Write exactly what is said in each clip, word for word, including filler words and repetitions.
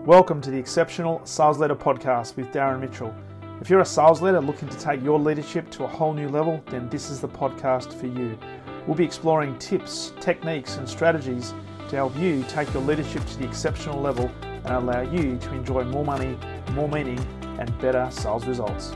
Welcome to the Exceptional Sales Leader Podcast with Darren Mitchell. If you're a sales leader looking to take your leadership to a whole new level, then this is the podcast for you. We'll be exploring tips, techniques, and strategies to help you take your leadership to the exceptional level and allow you to enjoy more money, more meaning, and better sales results.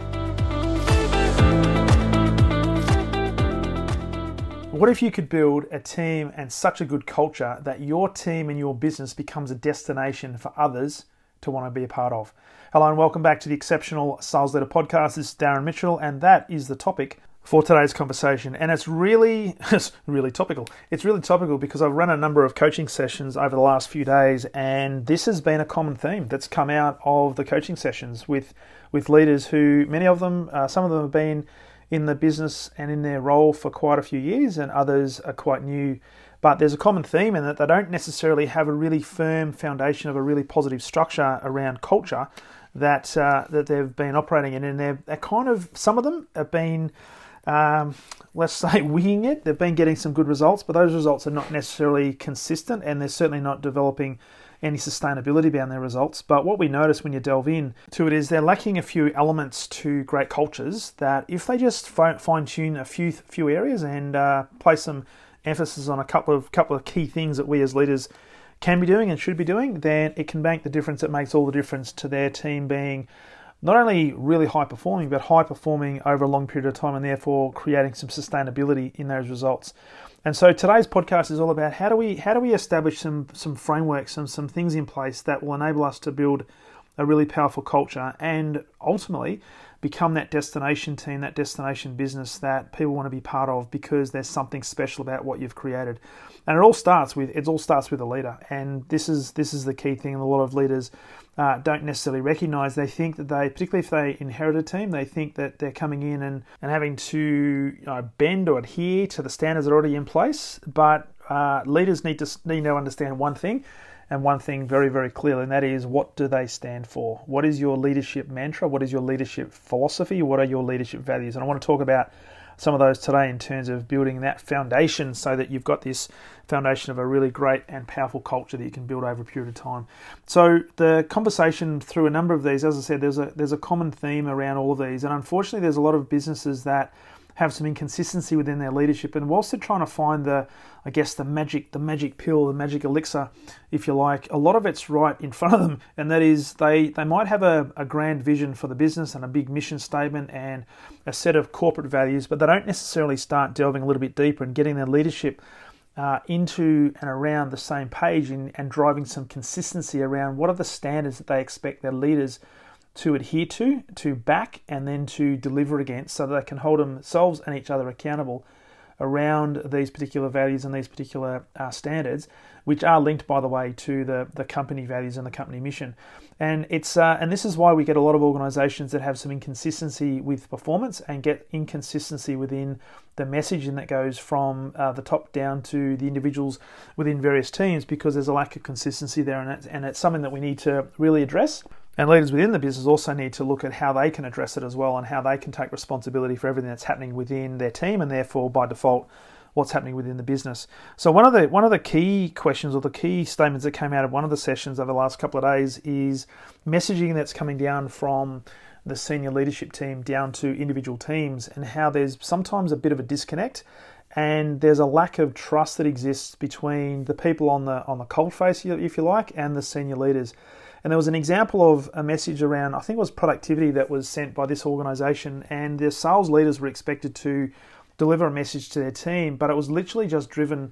What if you could build a team and such a good culture that your team and your business becomes a destination for others to want to be a part of? Hello and welcome back to the Exceptional Sales Leader Podcast. This is Darren Mitchell, and that is the topic for today's conversation. And it's really, it's really topical. It's really topical because I've run a number of coaching sessions over the last few days, and this has been a common theme that's come out of the coaching sessions with, with leaders who, many of them, uh, some of them have been in the business and in their role for quite a few years, and others are quite new. But there's a common theme in that they don't necessarily have a really firm foundation of a really positive structure around culture that uh, that they've been operating in, and they're, they're kind of, some of them have been, um, let's say, winging it. They've been getting some good results, but those results are not necessarily consistent, and they're certainly not developing any sustainability behind their results. But what we notice when you delve in to it is they're lacking a few elements to great cultures that if they just fine tune a few few areas and uh, place some emphasis on a couple of couple of key things that we as leaders can be doing and should be doing, then it can make the difference. It makes all the difference to their team being not only really high performing, but high performing over a long period of time, and therefore creating some sustainability in those results. And so today's podcast is all about how do we how do we establish some some frameworks, some some things in place that will enable us to build a really powerful culture and ultimately become that destination team, that destination business that people want to be part of because there's something special about what you've created. And it all starts with it all starts with a leader. And this is this is the key thing. A lot of leaders uh, don't necessarily recognize. They think that they, particularly if they inherit a team, they think that they're coming in and, and having to you know, bend or adhere to the standards that are already in place. But uh, leaders need to need to understand one thing, and one thing very, very clearly, and that is, what do they stand for? What is your leadership mantra? What is your leadership philosophy? What are your leadership values? And I want to talk about some of those today in terms of building that foundation so that you've got this foundation of a really great and powerful culture that you can build over a period of time. So the conversation through a number of these, as I said, there's a there's a common theme around all of these. And unfortunately, there's a lot of businesses that have some inconsistency within their leadership, and whilst they're trying to find the, I guess, the magic, the magic pill, the magic elixir, if you like, a lot of it's right in front of them, and that is they they might have a, a grand vision for the business and a big mission statement and a set of corporate values, but they don't necessarily start delving a little bit deeper and getting their leadership uh, into and around the same page and, and driving some consistency around what are the standards that they expect their leaders to adhere to, to back, and then to deliver against, so that they can hold themselves and each other accountable around these particular values and these particular uh, standards, which are linked, by the way, to the, the company values and the company mission. And it's uh, and this is why we get a lot of organizations that have some inconsistency with performance and get inconsistency within the messaging that goes from uh, the top down to the individuals within various teams, because there's a lack of consistency there, and it's, and it's something that we need to really address. And leaders within the business also need to look at how they can address it as well, and how they can take responsibility for everything that's happening within their team, and therefore, by default, what's happening within the business. So one of the one of the key questions or the key statements that came out of one of the sessions over the last couple of days is messaging that's coming down from the senior leadership team down to individual teams, and how there's sometimes a bit of a disconnect, and there's a lack of trust that exists between the people on the on the cold face, if you like, and the senior leaders. And there was an example of a message around, I think it was productivity, that was sent by this organization, and the sales leaders were expected to deliver a message to their team, but it was literally just driven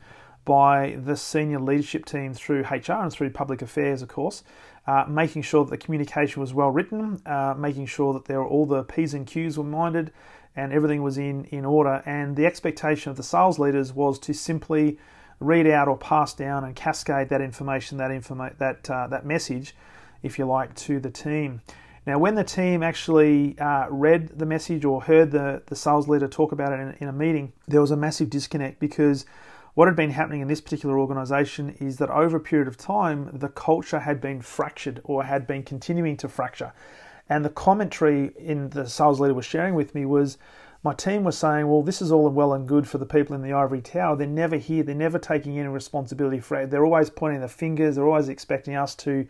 by the senior leadership team through H R and through public affairs, of course, uh, making sure that the communication was well written, uh, making sure that there were all the P's and Q's were minded and everything was in, in order. And the expectation of the sales leaders was to simply read out or pass down and cascade that information, that informa- that uh, that message, if you like, to the team. Now, when the team actually uh, read the message or heard the, the sales leader talk about it in, in a meeting, there was a massive disconnect, because what had been happening in this particular organization is that over a period of time, the culture had been fractured or had been continuing to fracture. And the commentary in the sales leader was sharing with me was, my team was saying, well, this is all well and good for the people in the ivory tower. They're never here. They're never taking any responsibility for it. They're always pointing the fingers. They're always expecting us to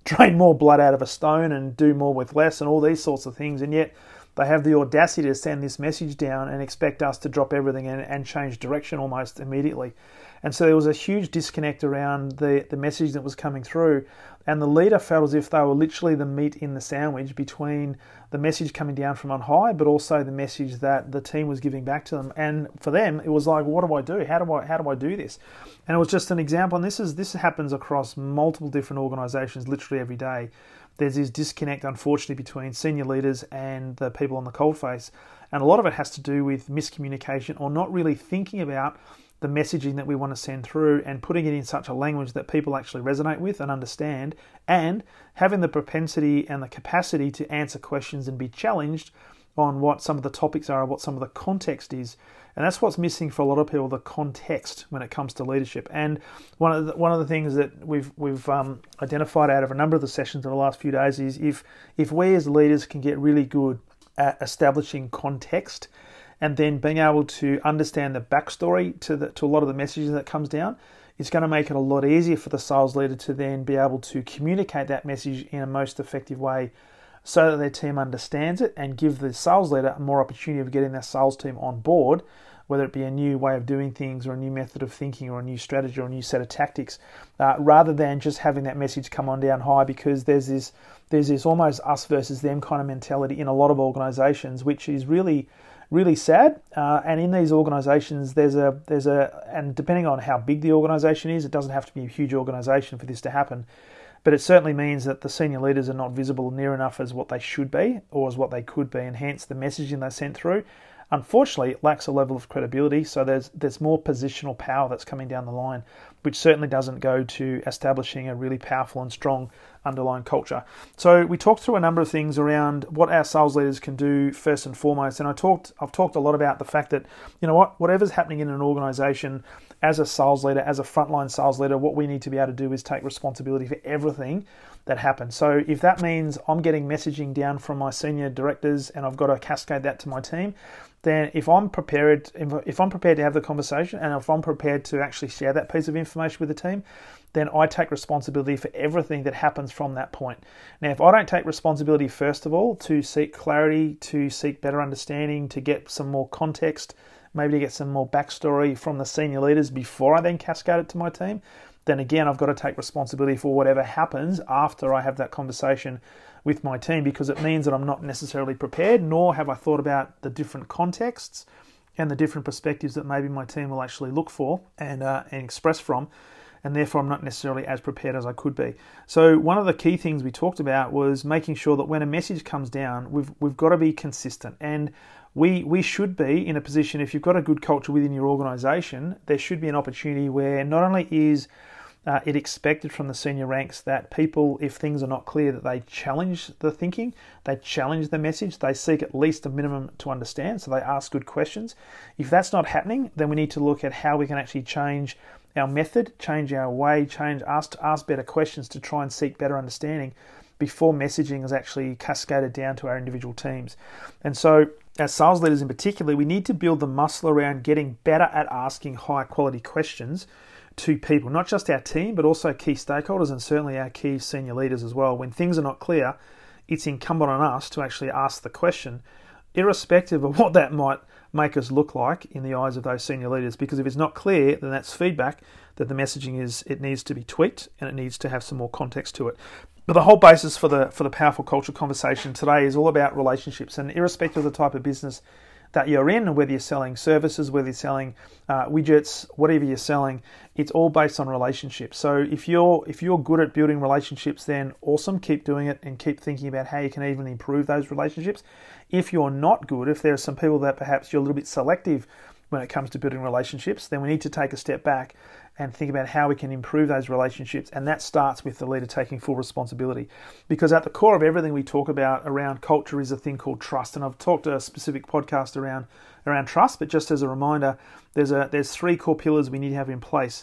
drain more blood out of a stone and do more with less and all these sorts of things. And yet they have the audacity to send this message down and expect us to drop everything and, and change direction almost immediately. And so there was a huge disconnect around the, the message that was coming through. And the leader felt as if they were literally the meat in the sandwich between the message coming down from on high, but also the message that the team was giving back to them. And for them, it was like, what do I do? How do I how do I do this? And it was just an example. And this is this happens across multiple different organizations, literally every day. There's this disconnect, unfortunately, between senior leaders and the people on the coalface. And a lot of it has to do with miscommunication or not really thinking about the messaging that we want to send through and putting it in such a language that people actually resonate with and understand, and having the propensity and the capacity to answer questions and be challenged on what some of the topics are, what some of the context is. And that's what's missing for a lot of people, the context when it comes to leadership. And one of the, one of the things that we've we've um, identified out of a number of the sessions in the last few days is if if we as leaders can get really good at establishing context and then being able to understand the backstory to the, to a lot of the messaging that comes down, it's going to make it a lot easier for the sales leader to then be able to communicate that message in a most effective way so that their team understands it and give the sales leader more opportunity of getting their sales team on board, whether it be a new way of doing things or a new method of thinking or a new strategy or a new set of tactics, uh, rather than just having that message come on down high, because there's this there's this almost us versus them kind of mentality in a lot of organizations, which is really really sad. Uh, and in these organizations, there's a there's a and depending on how big the organization is, it doesn't have to be a huge organization for this to happen. But it certainly means that the senior leaders are not visible near enough as what they should be or as what they could be, and hence the messaging they sent through, unfortunately, it lacks a level of credibility. So there's there's more positional power that's coming down the line, which certainly doesn't go to establishing a really powerful and strong underlying culture. So we talked through a number of things around what our sales leaders can do first and foremost. And I talked I've talked a lot about the fact that, you know what, whatever's happening in an organization, as a sales leader, as a frontline sales leader, what we need to be able to do is take responsibility for everything that happens. So if that means I'm getting messaging down from my senior directors and I've got to cascade that to my team, then if I'm prepared, if I'm prepared to have the conversation and if I'm prepared to actually share that piece of information with the team, then I take responsibility for everything that happens from that point. Now, if I don't take responsibility, first of all, to seek clarity, to seek better understanding, to get some more context, maybe to get some more backstory from the senior leaders before I then cascade it to my team, then again, I've got to take responsibility for whatever happens after I have that conversation with my team, because it means that I'm not necessarily prepared, nor have I thought about the different contexts and the different perspectives that maybe my team will actually look for and uh, and express from, and therefore I'm not necessarily as prepared as I could be. So one of the key things we talked about was making sure that when a message comes down, we've we've got to be consistent, and we we should be in a position, if you've got a good culture within your organization, there should be an opportunity where not only is Uh, it expected from the senior ranks that people, if things are not clear, that they challenge the thinking, they challenge the message, they seek at least a minimum to understand, so they ask good questions. If that's not happening, then we need to look at how we can actually change our method, change our way, change ask, ask better questions to try and seek better understanding before messaging is actually cascaded down to our individual teams. And so as sales leaders in particular, we need to build the muscle around getting better at asking high quality questions to people, not just our team, but also key stakeholders and certainly our key senior leaders as well. When things are not clear, it's incumbent on us to actually ask the question, irrespective of what that might make us look like in the eyes of those senior leaders. Because if it's not clear, then that's feedback that the messaging is, it needs to be tweaked and it needs to have some more context to it. But the whole basis for the for the Powerful Culture conversation today is all about relationships, and irrespective of the type of business that you're in, whether you're selling services, whether you're selling uh, widgets, whatever you're selling, it's all based on relationships. So if you're if you're good at building relationships, then awesome, keep doing it and keep thinking about how you can even improve those relationships. If you're not good, if there are some people that perhaps you're a little bit selective when it comes to building relationships, then we need to take a step back and think about how we can improve those relationships. And that starts with the leader taking full responsibility. Because at the core of everything we talk about around culture is a thing called trust. And I've talked a specific podcast around, around trust, but just as a reminder, there's a there's three core pillars we need to have in place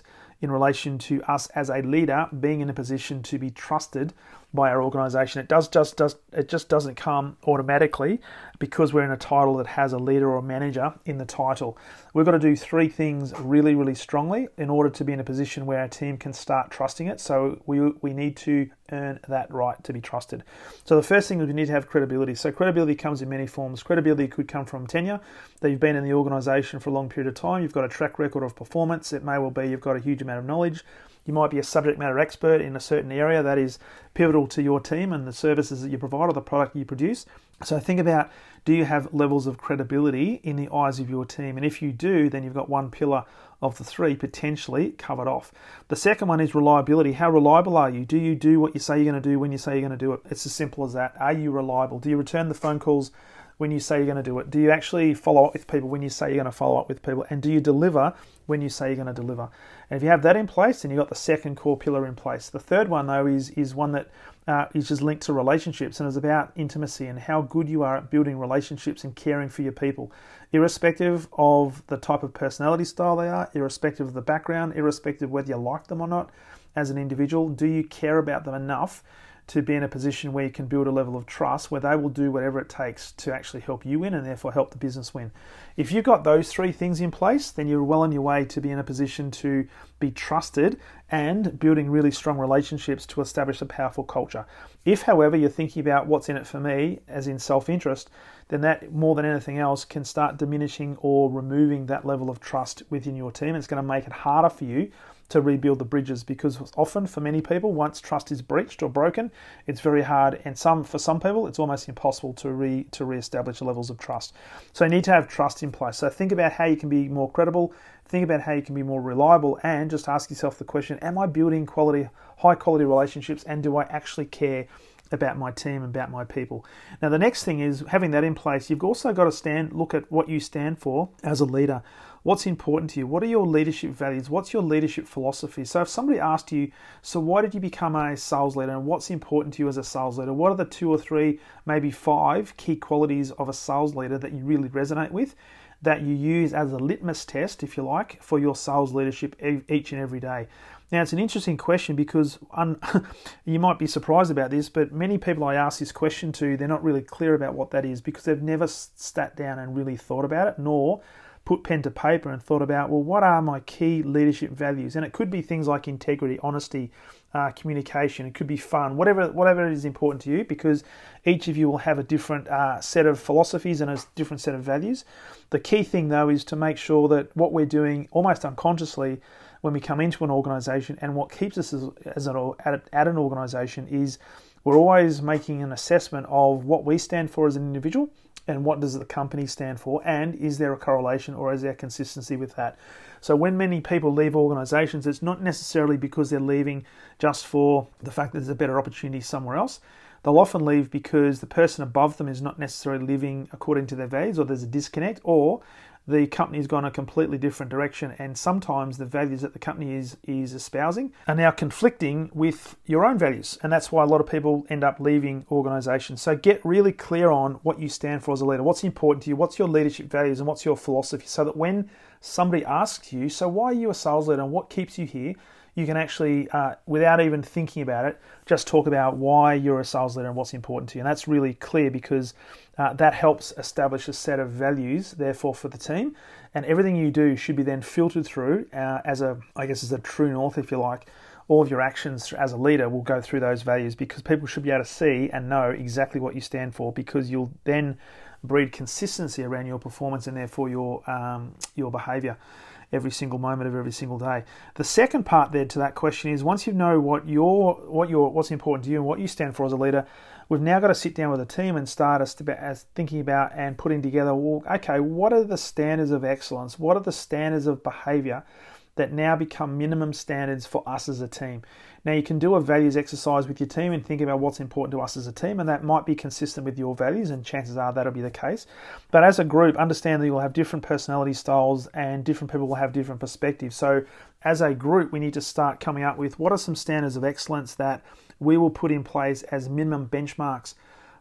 in relation to us as a leader being in a position to be trusted by our organization. It does just does it just doesn't come automatically because we're in a title that has a leader or a manager in the title. We've got to do three things really, really strongly in order to be in a position where our team can start trusting it. So we we need to earn that right to be trusted. So the first thing is we need to have credibility. So credibility comes in many forms. Credibility could come from tenure, that you've been in the organization for a long period of time, you've got a track record of performance. It may well be you've got a huge amount of knowledge. You might be a subject matter expert in a certain area that is pivotal to your team and the services that you provide or the product you produce. So think about, do you have levels of credibility in the eyes of your team? And if you do, then you've got one pillar of the three potentially covered off. The second one is reliability. How reliable are you? Do you do what you say you're going to do when you say you're going to do it? It's as simple as that. Are you reliable? Do you return the phone calls when you say you're going to do it? Do you actually follow up with people when you say you're going to follow up with people? And do you deliver when you say you're going to deliver? And if you have that in place, then you've got the second core pillar in place. The third one, though, is, is one that uh, is just linked to relationships and is about intimacy and how good you are at building relationships and caring for your people, irrespective of the type of personality style they are, irrespective of the background, irrespective of whether you like them or not as an individual. Do you care about them enough to be in a position where you can build a level of trust where they will do whatever it takes to actually help you win and therefore help the business win? If you've got those three things in place, then you're well on your way to be in a position to be trusted and building really strong relationships to establish a powerful culture. If, however, you're thinking about what's in it for me, as in self-interest, then that more than anything else can start diminishing or removing that level of trust within your team. It's going to make it harder for you to rebuild the bridges, because often for many people, once trust is breached or broken, it's very hard, and some for some people it's almost impossible to re to re-establish the levels of trust. So you need to have trust in place. So think about how you can be more credible, think about how you can be more reliable, and just ask yourself the question, am I building quality, high quality relationships, and do I actually care about my team, about my people? Now the next thing is, having that in place, you've also got to stand look at what you stand for as a leader. What's important to you? What are your leadership values? What's your leadership philosophy? So if somebody asked you, so why did you become a sales leader, and what's important to you as a sales leader? What are the two or three, maybe five key qualities of a sales leader that you really resonate with, that you use as a litmus test, if you like, for your sales leadership each and every day? Now, it's an interesting question because un- you might be surprised about this, but many people I ask this question to, they're not really clear about what that is because they've never sat down and really thought about it, nor put pen to paper and thought about, well, what are my key leadership values? And it could be things like integrity, honesty, uh, communication. It could be fun, whatever whatever is important to you, because each of you will have a different uh, set of philosophies and a different set of values. The key thing, though, is to make sure that what we're doing almost unconsciously when we come into an organization, and what keeps us as, as an, at, at an organization, is we're always making an assessment of what we stand for as an individual and what does the company stand for, and is there a correlation or is there consistency with that? So when many people leave organizations, it's not necessarily because they're leaving just for the fact that there's a better opportunity somewhere else. They'll often leave because the person above them is not necessarily living according to their values, or there's a disconnect, or the company's gone a completely different direction, and sometimes the values that the company is is espousing are now conflicting with your own values, and that's why a lot of people end up leaving organizations. So get really clear on what you stand for as a leader, what's important to you, what's your leadership values, and what's your philosophy, so that when somebody asks you, so why are you a sales leader and what keeps you here, you can actually, uh, without even thinking about it, just talk about why you're a sales leader and what's important to you. And that's really clear because uh, that helps establish a set of values, therefore, for the team. And everything you do should be then filtered through uh, as a, I guess, as a true north, if you like. All of your actions as a leader will go through those values, because people should be able to see and know exactly what you stand for, because you'll then breed consistency around your performance and therefore your um, your behavior every single moment of every single day. The second part there to that question is, once you know what your what your what's important to you and what you stand for as a leader, we've now got to sit down with a team and start as, as thinking about and putting together, well, okay, what are the standards of excellence? What are the standards of behavior that now become minimum standards for us as a team? Now, you can do a values exercise with your team and think about what's important to us as a team, and that might be consistent with your values, and chances are that'll be the case. But as a group, understand that you'll have different personality styles and different people will have different perspectives. So as a group, we need to start coming up with what are some standards of excellence that we will put in place as minimum benchmarks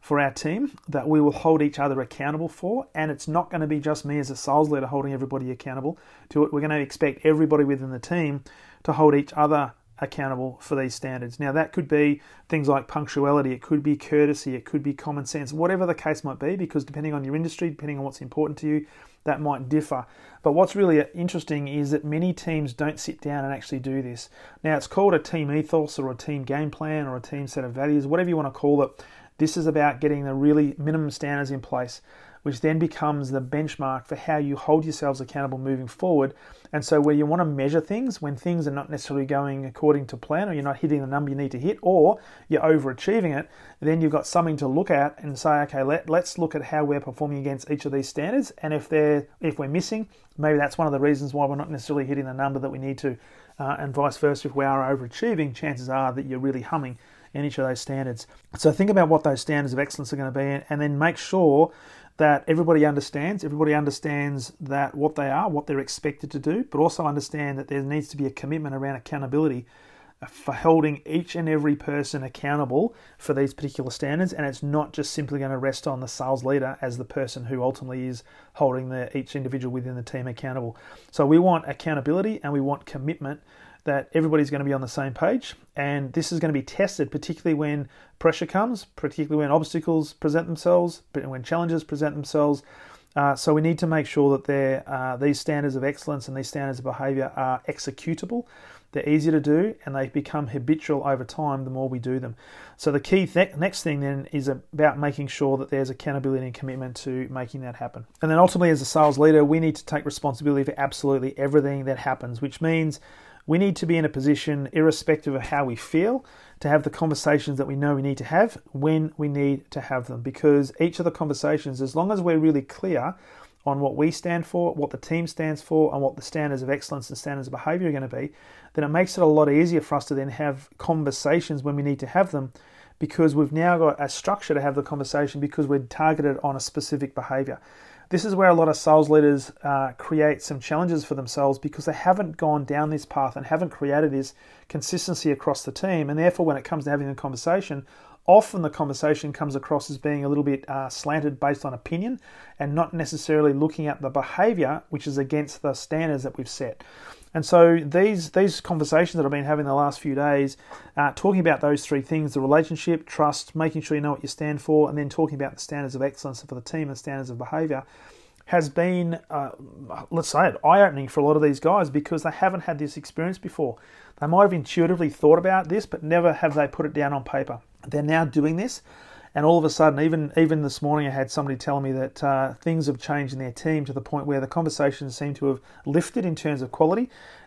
for our team that we will hold each other accountable for, and it's not going to be just me as a sales leader holding everybody accountable to it. We're going to expect everybody within the team to hold each other accountable for these standards. Now that could be things like punctuality, it could be courtesy, it could be common sense, whatever the case might be, because depending on your industry, depending on what's important to you, that might differ. But what's really interesting is that many teams don't sit down and actually do this. Now it's called a team ethos or a team game plan or a team set of values, whatever you want to call it. This is about getting the really minimum standards in place, which then becomes the benchmark for how you hold yourselves accountable moving forward. And so where you want to measure things, when things are not necessarily going according to plan, or you're not hitting the number you need to hit, or you're overachieving it, then you've got something to look at and say, okay, let, let's look at how we're performing against each of these standards. And if they're if we're missing, maybe that's one of the reasons why we're not necessarily hitting the number that we need to. Uh, and vice versa, if we are overachieving, chances are that you're really humming in each of those standards. So think about what those standards of excellence are going to be, and then make sure that everybody understands, everybody understands that what they are, what they're expected to do, but also understand that there needs to be a commitment around accountability for holding each and every person accountable for these particular standards. And it's not just simply going to rest on the sales leader as the person who ultimately is holding the, each individual within the team accountable. So we want accountability and we want commitment, that everybody's going to be on the same page, and this is going to be tested particularly when pressure comes, particularly when obstacles present themselves, when challenges present themselves. Uh, so we need to make sure that they're, uh, these standards of excellence and these standards of behaviour are executable. They're easy to do, and they become habitual over time the more we do them. So the key th- next thing then is about making sure that there's accountability and commitment to making that happen. And then ultimately as a sales leader, we need to take responsibility for absolutely everything that happens, which means we need to be in a position, irrespective of how we feel, to have the conversations that we know we need to have when we need to have them. Because each of the conversations, as long as we're really clear on what we stand for, what the team stands for, and what the standards of excellence and standards of behaviour are going to be, then it makes it a lot easier for us to then have conversations when we need to have them, because we've now got a structure to have the conversation because we're targeted on a specific behaviour. This is where a lot of sales leaders uh, create some challenges for themselves because they haven't gone down this path and haven't created this consistency across the team. And therefore, when it comes to having a conversation, often the conversation comes across as being a little bit uh, slanted based on opinion and not necessarily looking at the behaviour which is against the standards that we've set. And so these these conversations that I've been having the last few days, uh, talking about those three things: the relationship, trust, making sure you know what you stand for, and then talking about the standards of excellence for the team and standards of behaviour, has been, uh, let's say it, eye-opening for a lot of these guys because they haven't had this experience before. They might have intuitively thought about this, but never have they put it down on paper. They're now doing this, and all of a sudden, even even this morning, I had somebody tell me that uh, things have changed in their team to the point where the conversations seem to have lifted in terms of quality,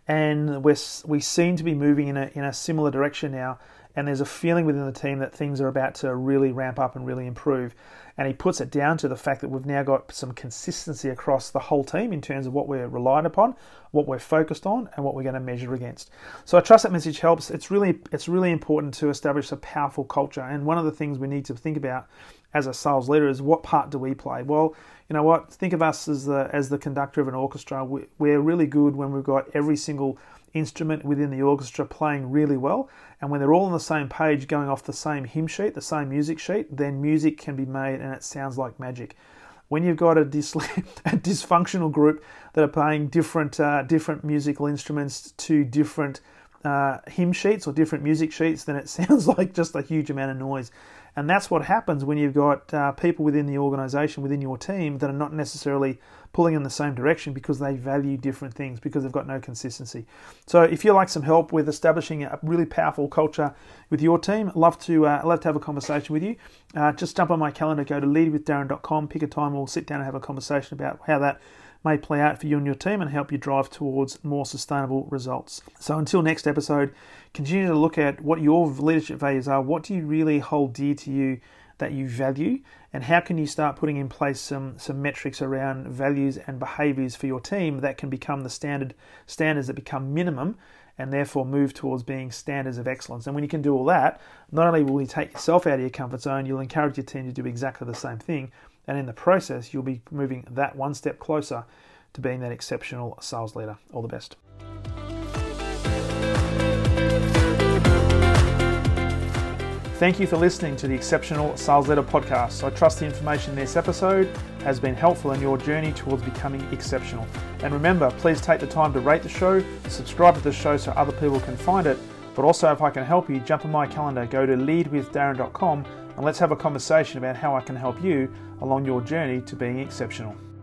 and we're, we seem to be moving in a in a similar direction now. And there's a feeling within the team that things are about to really ramp up and really improve. And he puts it down to the fact that we've now got some consistency across the whole team in terms of what we're reliant upon, what we're focused on, and what we're going to measure against. So I trust that message helps. It's really it's really important to establish a powerful culture. And one of the things we need to think about as a sales leader is, what part do we play? Well, you know what? Think of us as the as the conductor of an orchestra. We, we're really good when we've got every single instrument within the orchestra playing really well, and when they're all on the same page going off the same hymn sheet, the same music sheet, then music can be made and it sounds like magic. When you've got a, dis- a dysfunctional group that are playing different uh, different musical instruments to different uh, hymn sheets or different music sheets, then it sounds like just a huge amount of noise. And that's what happens when you've got uh, people within the organisation, within your team, that are not necessarily pulling in the same direction because they value different things, because they've got no consistency. So if you'd like some help with establishing a really powerful culture with your team, I'd love to, uh, love to have a conversation with you. Uh, just jump on my calendar, go to lead with darren dot com, pick a time, we'll sit down and have a conversation about how that may play out for you and your team and help you drive towards more sustainable results. So until next episode, continue to look at what your leadership values are. What do you really hold dear to you that you value, and how can you start putting in place some some metrics around values and behaviours for your team that can become the standard standards that become minimum and therefore move towards being standards of excellence. And when you can do all that, not only will you take yourself out of your comfort zone, you'll encourage your team to do exactly the same thing. And in the process, you'll be moving that one step closer to being that exceptional sales leader. All the best. Thank you for listening to the Exceptional Sales Leader Podcast. I trust the information in this episode has been helpful in your journey towards becoming exceptional. And remember, please take the time to rate the show, subscribe to the show so other people can find it, but also if I can help you, jump on my calendar, go to lead with darren dot com and let's have a conversation about how I can help you along your journey to being exceptional.